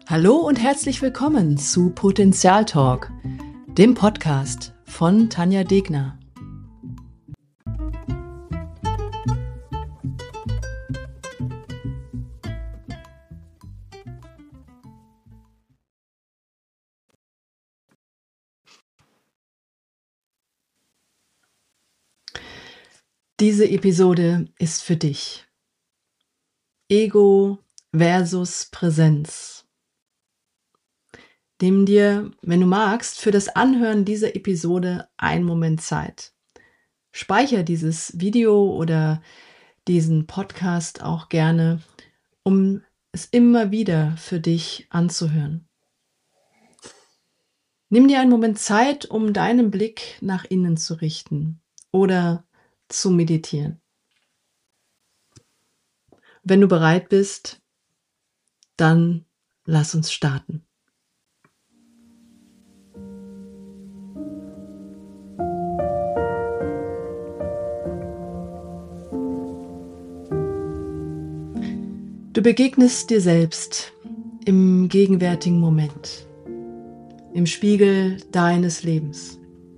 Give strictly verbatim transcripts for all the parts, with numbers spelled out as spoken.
Hallo und herzlich willkommen zu Potenzial Talk, dem Podcast von Tanja Degner. Diese Episode ist für dich. Ego versus Präsenz. Nimm dir, wenn du magst, für das Anhören dieser Episode einen Moment Zeit. Speicher dieses Video oder diesen Podcast auch gerne, um es immer wieder für dich anzuhören. Nimm dir einen Moment Zeit, um deinen Blick nach innen zu richten oder zu meditieren. Wenn du bereit bist, dann lass uns starten. Du begegnest dir selbst im gegenwärtigen Moment, im Spiegel deines Lebens.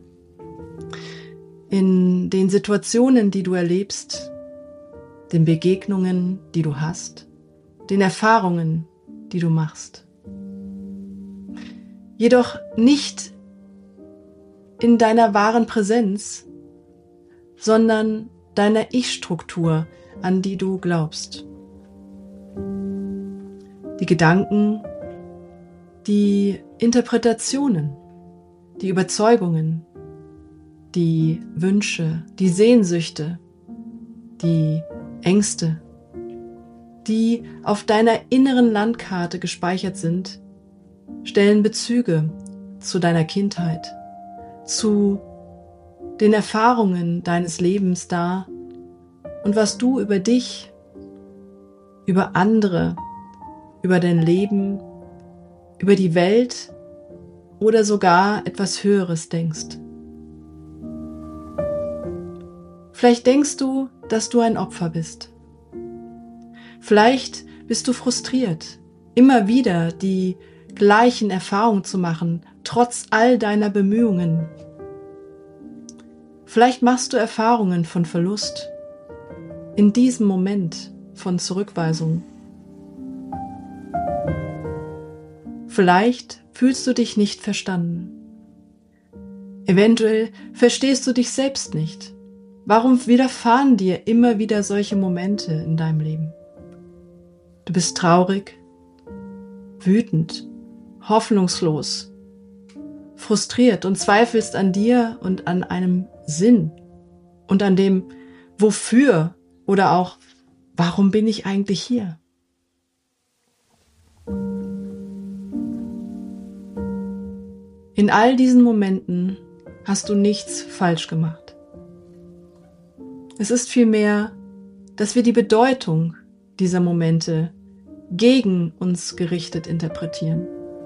In den Situationen, die du erlebst, den Begegnungen, die du hast, den Erfahrungen, die du machst. Jedoch nicht in deiner wahren Präsenz, sondern deiner Ich-Struktur, an die du glaubst. Die Gedanken, die Interpretationen, die Überzeugungen, die Wünsche, die Sehnsüchte, die Ängste, die auf deiner inneren Landkarte gespeichert sind, stellen Bezüge zu deiner Kindheit, zu den Erfahrungen deines Lebens dar und was du über dich, über andere, über dein Leben, über die Welt oder sogar etwas Höheres denkst. Vielleicht denkst du, dass du ein Opfer bist. Vielleicht bist du frustriert, immer wieder die gleichen Erfahrungen zu machen, trotz all deiner Bemühungen. Vielleicht machst du Erfahrungen von Verlust, in diesem Moment von Zurückweisung. Vielleicht fühlst du dich nicht verstanden. Eventuell verstehst du dich selbst nicht. Warum widerfahren dir immer wieder solche Momente in deinem Leben? Du bist traurig, wütend, hoffnungslos, frustriert und zweifelst an dir und an einem Sinn und an dem Wofür oder auch warum bin ich eigentlich hier? In all diesen Momenten hast du nichts falsch gemacht. Es ist vielmehr, dass wir die Bedeutung dieser Momente gegen uns gerichtet interpretieren.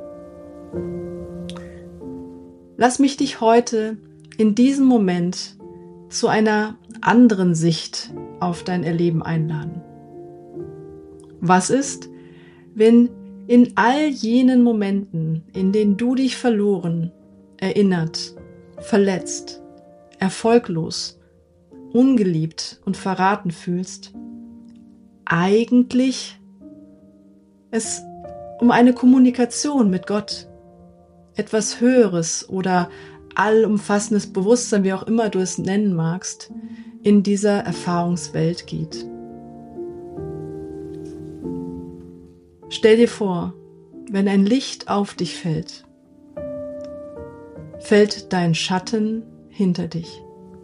Lass mich dich heute in diesem Moment zu einer anderen Sicht auf dein Erleben einladen. Was ist, wenn in all jenen Momenten, in denen du dich verloren, erinnert, verletzt, erfolglos, ungeliebt und verraten fühlst, eigentlich es um eine Kommunikation mit Gott, etwas Höheres oder allumfassendes Bewusstsein, wie auch immer du es nennen magst, in dieser Erfahrungswelt geht. Stell dir vor, wenn ein Licht auf dich fällt, fällt dein Schatten hinter dich.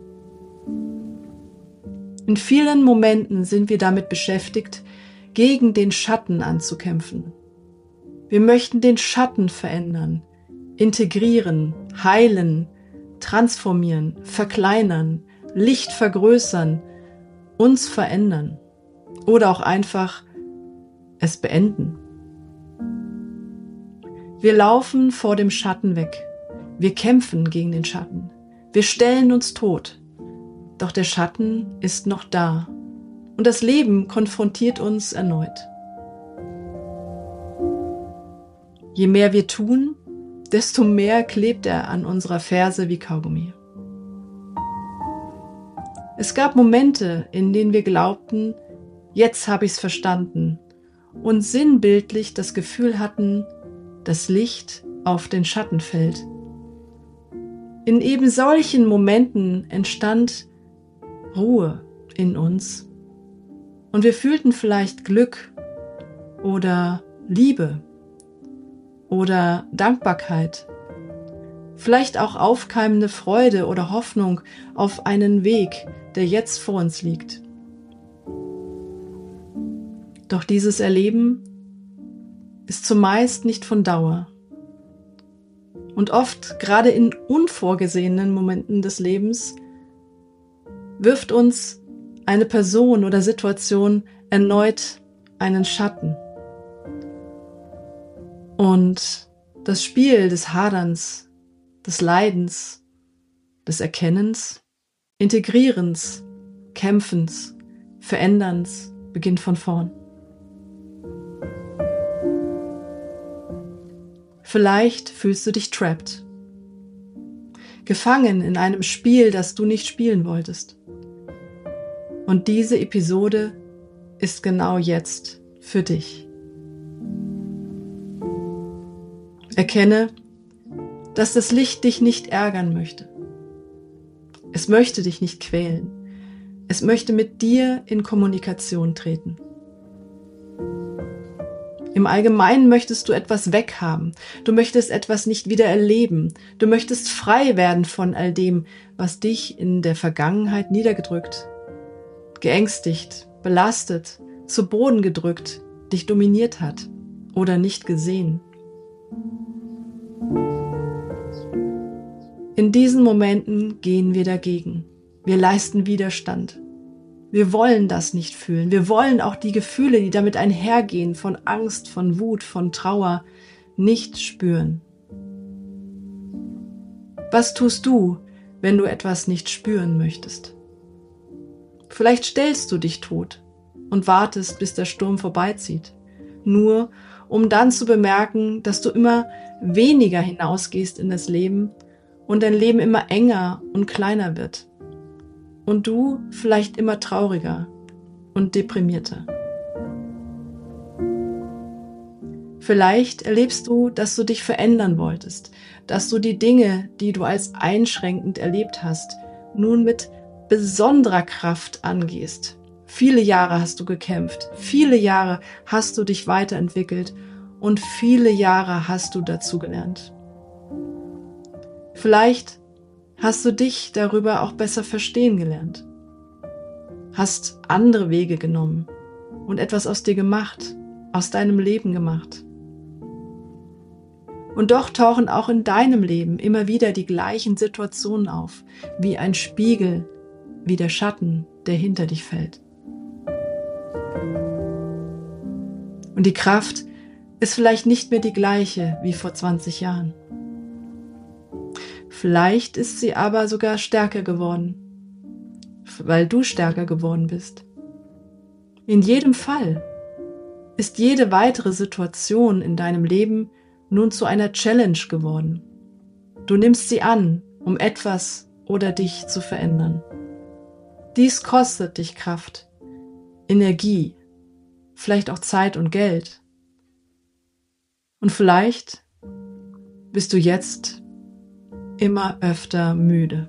In vielen Momenten sind wir damit beschäftigt, gegen den Schatten anzukämpfen. Wir möchten den Schatten verändern, integrieren, heilen, transformieren, verkleinern, Licht vergrößern, uns verändern oder auch einfach es beenden. Wir laufen vor dem Schatten weg. Wir kämpfen gegen den Schatten. Wir stellen uns tot. Doch der Schatten ist noch da und das Leben konfrontiert uns erneut. Je mehr wir tun, desto mehr klebt er an unserer Ferse wie Kaugummi. Es gab Momente, in denen wir glaubten, jetzt habe ich's verstanden und sinnbildlich das Gefühl hatten, dass Licht auf den Schatten fällt. In eben solchen Momenten entstand Ruhe in uns und wir fühlten vielleicht Glück oder Liebe oder Dankbarkeit, vielleicht auch aufkeimende Freude oder Hoffnung auf einen Weg, der jetzt vor uns liegt. Doch dieses Erleben ist zumeist nicht von Dauer. Und oft, gerade in unvorgesehenen Momenten des Lebens, wirft uns eine Person oder Situation erneut einen Schatten. Und das Spiel des Haderns, des Leidens, des Erkennens, Integrierens, Kämpfens, Veränderns beginnt von vorn. Vielleicht fühlst du dich trapped, gefangen in einem Spiel, das du nicht spielen wolltest. Und diese Episode ist genau jetzt für dich. Erkenne, dass das Licht dich nicht ärgern möchte. Es möchte dich nicht quälen. Es möchte mit dir in Kommunikation treten. Im Allgemeinen möchtest du etwas weghaben. Du möchtest etwas nicht wieder erleben. Du möchtest frei werden von all dem, was dich in der Vergangenheit niedergedrückt, geängstigt, belastet, zu Boden gedrückt, dich dominiert hat oder nicht gesehen. In diesen Momenten gehen wir dagegen. Wir leisten Widerstand. Wir wollen das nicht fühlen. Wir wollen auch die Gefühle, die damit einhergehen, von Angst, von Wut, von Trauer, nicht spüren. Was tust du, wenn du etwas nicht spüren möchtest? Vielleicht stellst du dich tot und wartest, bis der Sturm vorbeizieht, nur um dann zu bemerken, dass du immer weniger hinausgehst in das Leben und dein Leben immer enger und kleiner wird. Und du vielleicht immer trauriger und deprimierter. Vielleicht erlebst du, dass du dich verändern wolltest, dass du die Dinge, die du als einschränkend erlebt hast, nun mit besonderer Kraft angehst. Viele Jahre hast du gekämpft, viele Jahre hast du dich weiterentwickelt und viele Jahre hast du dazugelernt. Vielleicht hast du dich darüber auch besser verstehen gelernt, hast andere Wege genommen und etwas aus dir gemacht, aus deinem Leben gemacht. Und doch tauchen auch in deinem Leben immer wieder die gleichen Situationen auf, wie ein Spiegel, wie der Schatten, der hinter dich fällt. Und die Kraft ist vielleicht nicht mehr die gleiche wie vor zwanzig Jahren. Vielleicht ist sie aber sogar stärker geworden, weil du stärker geworden bist. In jedem Fall ist jede weitere Situation in deinem Leben nun zu einer Challenge geworden. Du nimmst sie an, um etwas oder dich zu verändern. Dies kostet dich Kraft, Energie, vielleicht auch Zeit und Geld. Und vielleicht bist du jetzt immer öfter müde.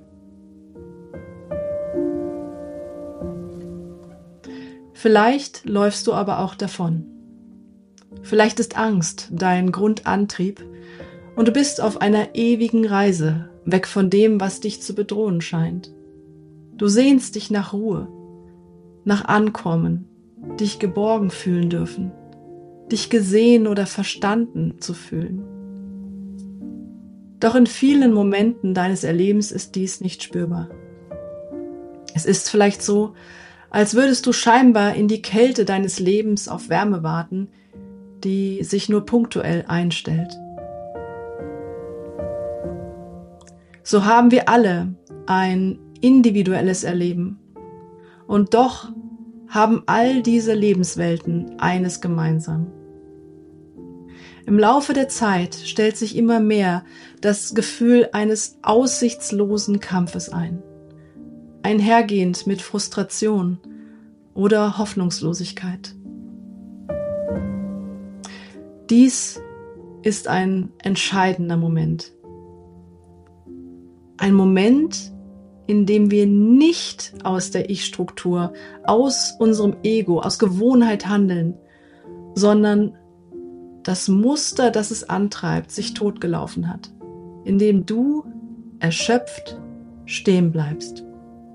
Vielleicht läufst du aber auch davon. Vielleicht ist Angst dein Grundantrieb und du bist auf einer ewigen Reise, weg von dem, was dich zu bedrohen scheint. Du sehnst dich nach Ruhe, nach Ankommen, dich geborgen fühlen dürfen, dich gesehen oder verstanden zu fühlen. Doch in vielen Momenten deines Erlebens ist dies nicht spürbar. Es ist vielleicht so, als würdest du scheinbar in die Kälte deines Lebens auf Wärme warten, die sich nur punktuell einstellt. So haben wir alle ein individuelles Erleben. Und doch haben all diese Lebenswelten eines gemeinsam. Im Laufe der Zeit stellt sich immer mehr das Gefühl eines aussichtslosen Kampfes ein, einhergehend mit Frustration oder Hoffnungslosigkeit. Dies ist ein entscheidender Moment. Ein Moment, in dem wir nicht aus der Ich-Struktur, aus unserem Ego, aus Gewohnheit handeln, sondern das Muster, das es antreibt, sich totgelaufen hat, indem du erschöpft stehen bleibst.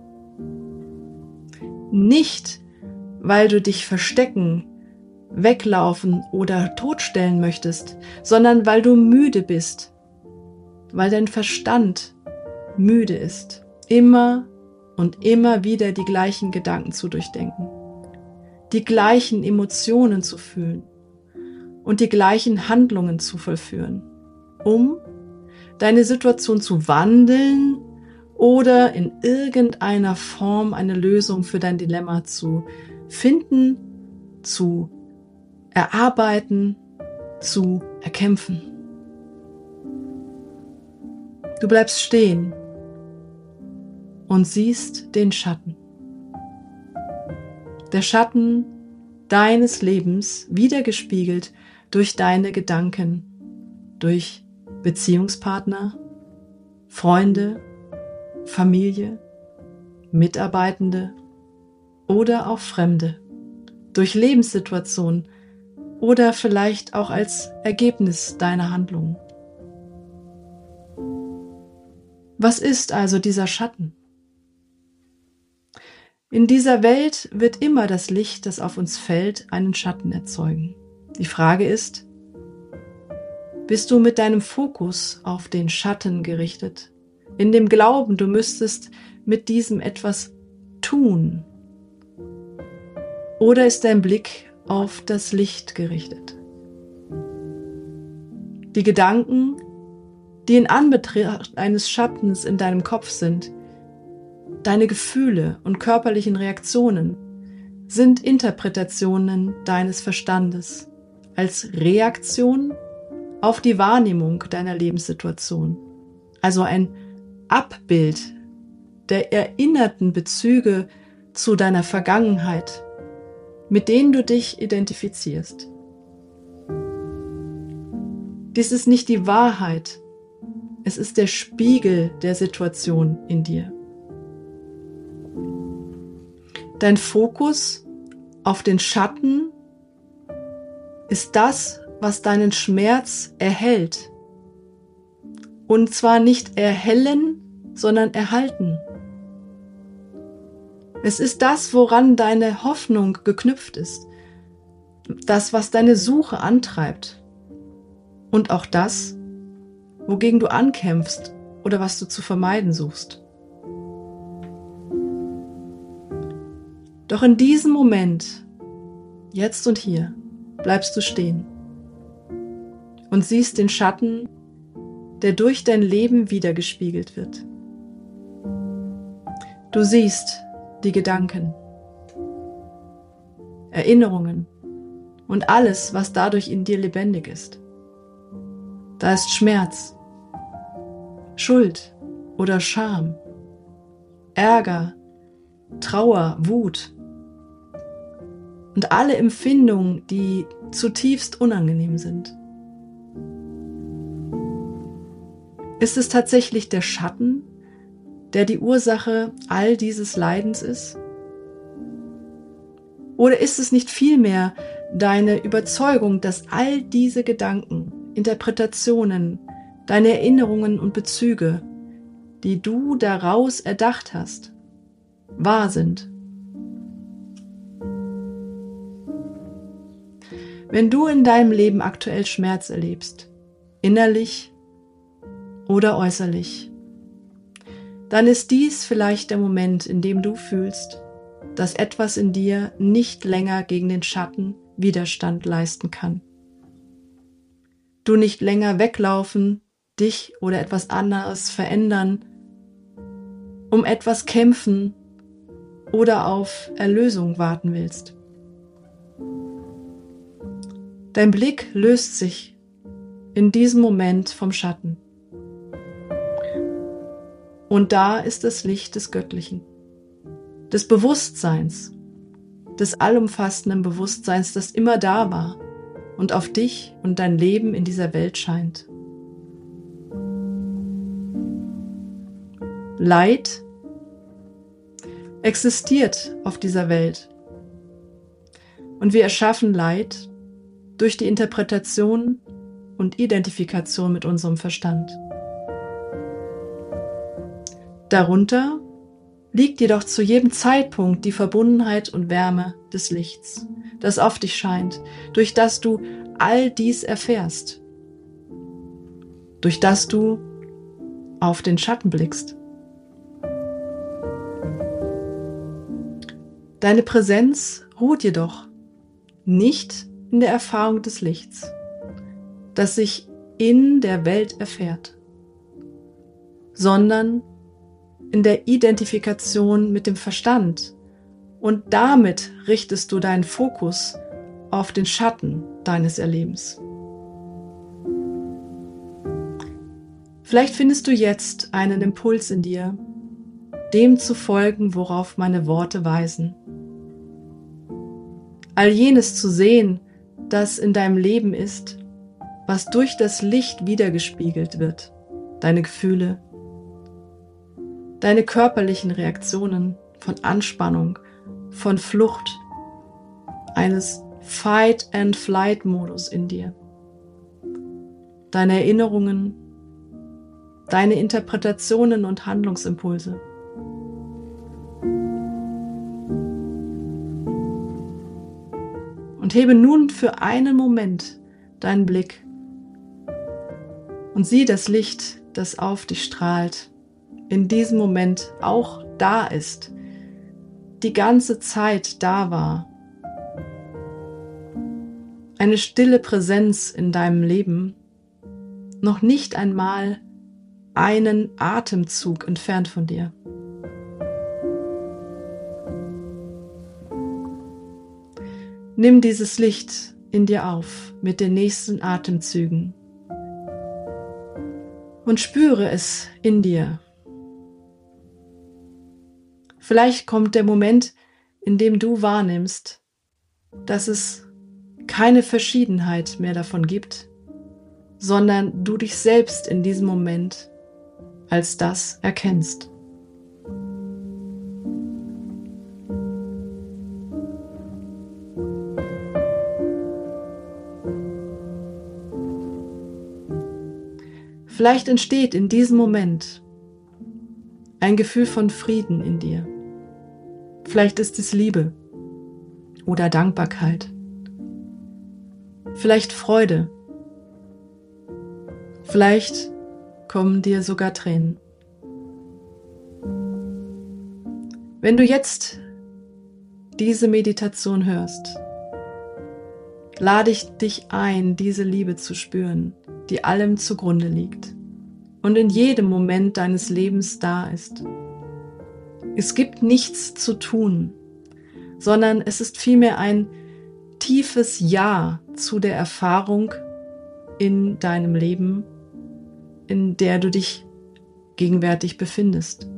Nicht, weil du dich verstecken, weglaufen oder totstellen möchtest, sondern weil du müde bist, weil dein Verstand müde ist, immer und immer wieder die gleichen Gedanken zu durchdenken, die gleichen Emotionen zu fühlen und die gleichen Handlungen zu vollführen, um deine Situation zu wandeln oder in irgendeiner Form eine Lösung für dein Dilemma zu finden, zu erarbeiten, zu erkämpfen. Du bleibst stehen und siehst den Schatten. Der Schatten deines Lebens wiedergespiegelt durch deine Gedanken, durch Beziehungspartner, Freunde, Familie, Mitarbeitende oder auch Fremde, durch Lebenssituationen oder vielleicht auch als Ergebnis deiner Handlungen. Was ist also dieser Schatten? In dieser Welt wird immer das Licht, das auf uns fällt, einen Schatten erzeugen. Die Frage ist, bist du mit deinem Fokus auf den Schatten gerichtet, in dem Glauben, du müsstest mit diesem etwas tun? Oder ist dein Blick auf das Licht gerichtet? Die Gedanken, die in Anbetracht eines Schattens in deinem Kopf sind, deine Gefühle und körperlichen Reaktionen sind Interpretationen deines Verstandes als Reaktion auf die Wahrnehmung deiner Lebenssituation. Also ein Abbild der erinnerten Bezüge zu deiner Vergangenheit, mit denen du dich identifizierst. Dies ist nicht die Wahrheit, es ist der Spiegel der Situation in dir. Dein Fokus auf den Schatten ist das, was deinen Schmerz erhält. Und zwar nicht erhellen, sondern erhalten. Es ist das, woran deine Hoffnung geknüpft ist. Das, was deine Suche antreibt. Und auch das, wogegen du ankämpfst oder was du zu vermeiden suchst. Doch in diesem Moment, jetzt und hier, bleibst du stehen und siehst den Schatten, der durch dein Leben wiedergespiegelt wird. Du siehst die Gedanken, Erinnerungen und alles, was dadurch in dir lebendig ist. Da ist Schmerz, Schuld oder Scham, Ärger, Trauer, Wut und alle Empfindungen, die zutiefst unangenehm sind. Ist es tatsächlich der Schatten, der die Ursache all dieses Leidens ist? Oder ist es nicht vielmehr deine Überzeugung, dass all diese Gedanken, Interpretationen, deine Erinnerungen und Bezüge, die du daraus erdacht hast, wahr sind? Wenn du in deinem Leben aktuell Schmerz erlebst, innerlich oder äußerlich, dann ist dies vielleicht der Moment, in dem du fühlst, dass etwas in dir nicht länger gegen den Schatten Widerstand leisten kann. Du nicht länger weglaufen, dich oder etwas anderes verändern, um etwas kämpfen oder auf Erlösung warten willst. Dein Blick löst sich in diesem Moment vom Schatten. Und da ist das Licht des Göttlichen, des Bewusstseins, des allumfassenden Bewusstseins, das immer da war und auf dich und dein Leben in dieser Welt scheint. Leid existiert auf dieser Welt. Und wir erschaffen Leid durch die Interpretation und Identifikation mit unserem Verstand. Darunter liegt jedoch zu jedem Zeitpunkt die Verbundenheit und Wärme des Lichts, das auf dich scheint, durch das du all dies erfährst, durch das du auf den Schatten blickst. Deine Präsenz ruht jedoch nicht in der Erfahrung des Lichts, das sich in der Welt erfährt, sondern in der Identifikation mit dem Verstand, und damit richtest du deinen Fokus auf den Schatten deines Erlebens. Vielleicht findest du jetzt einen Impuls in dir, dem zu folgen, worauf meine Worte weisen. All jenes zu sehen, das in deinem Leben ist, was durch das Licht wiedergespiegelt wird, deine Gefühle, deine körperlichen Reaktionen von Anspannung, von Flucht, eines Fight-and-Flight-Modus in dir, deine Erinnerungen, deine Interpretationen und Handlungsimpulse. Und hebe nun für einen Moment deinen Blick und sieh das Licht, das auf dich strahlt, in diesem Moment auch da ist, die ganze Zeit da war. Eine stille Präsenz in deinem Leben, noch nicht einmal einen Atemzug entfernt von dir. Nimm dieses Licht in dir auf mit den nächsten Atemzügen und spüre es in dir. Vielleicht kommt der Moment, in dem du wahrnimmst, dass es keine Verschiedenheit mehr davon gibt, sondern du dich selbst in diesem Moment als das erkennst. Vielleicht entsteht in diesem Moment ein Gefühl von Frieden in dir. Vielleicht ist es Liebe oder Dankbarkeit. Vielleicht Freude. Vielleicht kommen dir sogar Tränen. Wenn du jetzt diese Meditation hörst, lade ich dich ein, diese Liebe zu spüren, die allem zugrunde liegt und in jedem Moment deines Lebens da ist. Es gibt nichts zu tun, sondern es ist vielmehr ein tiefes Ja zu der Erfahrung in deinem Leben, in der du dich gegenwärtig befindest.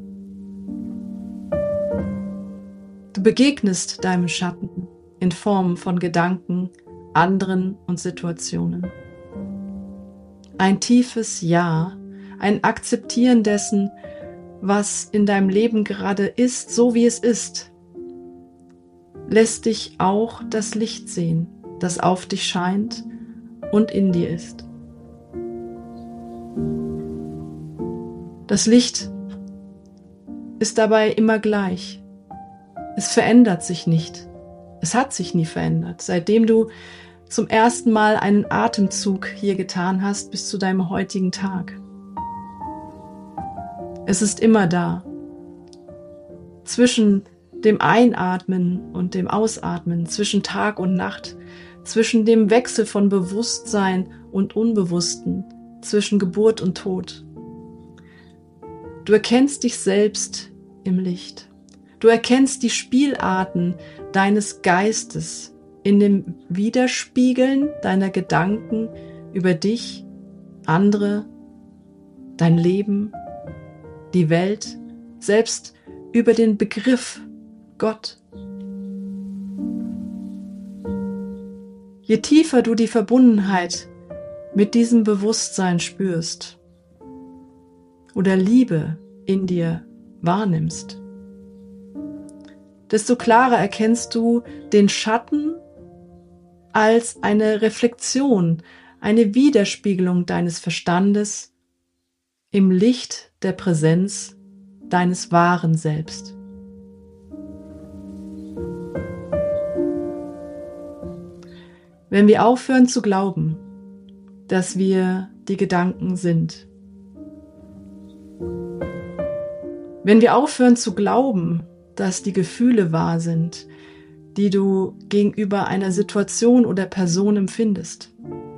Du begegnest deinem Schatten in Form von Gedanken, anderen und Situationen. Ein tiefes Ja, ein Akzeptieren dessen, was in deinem Leben gerade ist, so wie es ist, lässt dich auch das Licht sehen, das auf dich scheint und in dir ist. Das Licht ist dabei immer gleich. Es verändert sich nicht. Es hat sich nie verändert, seitdem du zum ersten Mal einen Atemzug hier getan hast bis zu deinem heutigen Tag. Es ist immer da. Zwischen dem Einatmen und dem Ausatmen, zwischen Tag und Nacht, zwischen dem Wechsel von Bewusstsein und Unbewussten, zwischen Geburt und Tod. Du erkennst dich selbst im Licht. Du erkennst die Spielarten deines Geistes in dem Widerspiegeln deiner Gedanken über dich, andere, dein Leben, die Welt, selbst über den Begriff Gott. Je tiefer du die Verbundenheit mit diesem Bewusstsein spürst oder Liebe in dir wahrnimmst, desto klarer erkennst du den Schatten als eine Reflexion, eine Widerspiegelung deines Verstandes im Licht der Präsenz deines wahren Selbst. Wenn wir aufhören zu glauben, dass wir die Gedanken sind, wenn wir aufhören zu glauben, dass die Gefühle wahr sind, die du gegenüber einer Situation oder Person empfindest,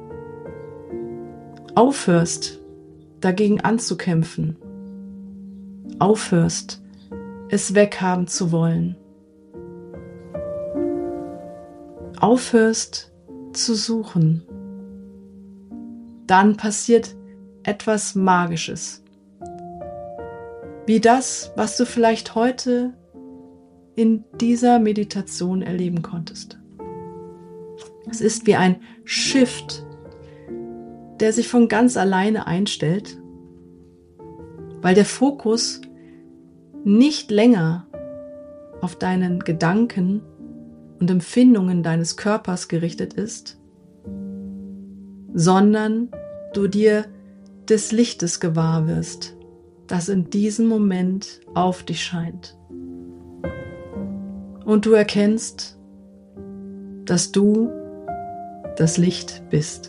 aufhörst, dagegen anzukämpfen, aufhörst, es weghaben zu wollen, aufhörst zu suchen, dann passiert etwas Magisches. Wie das, was du vielleicht heute in dieser Meditation erleben konntest. Es ist wie ein Shift, der sich von ganz alleine einstellt, weil der Fokus nicht länger auf deinen Gedanken und Empfindungen deines Körpers gerichtet ist, sondern du dir des Lichtes gewahr wirst, das in diesem Moment auf dich scheint. Und du erkennst, dass du das Licht bist.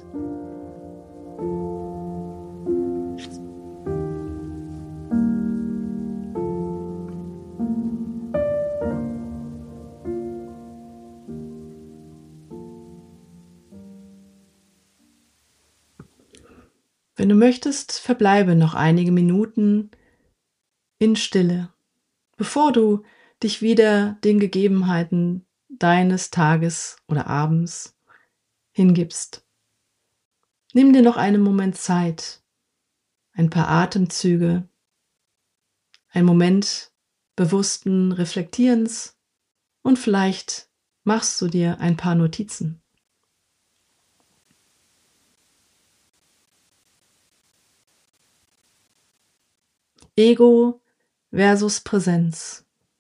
Wenn du möchtest, verbleibe noch einige Minuten in Stille, bevor du dich wieder den Gegebenheiten deines Tages oder Abends hingibst. Nimm dir noch einen Moment Zeit, ein paar Atemzüge, einen Moment bewussten Reflektierens und vielleicht machst du dir ein paar Notizen. Ego versus Präsenz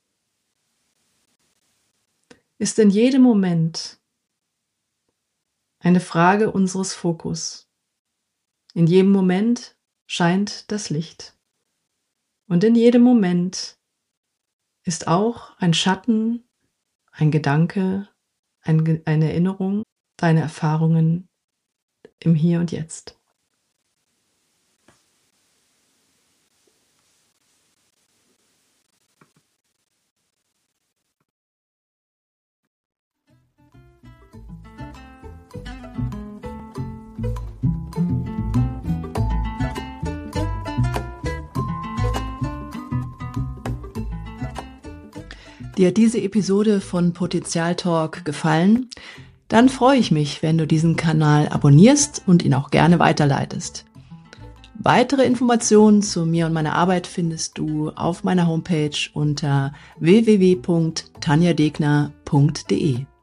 ist in jedem Moment eine Frage unseres Fokus. In jedem Moment scheint das Licht. Und in jedem Moment ist auch ein Schatten, ein Gedanke, ein, eine Erinnerung, deine Erfahrungen im Hier und Jetzt. Dir hat diese Episode von Potenzial Talk gefallen? Dann freue ich mich, wenn du diesen Kanal abonnierst und ihn auch gerne weiterleitest. Weitere Informationen zu mir und meiner Arbeit findest du auf meiner Homepage unter w w w punkt tanja degner punkt de.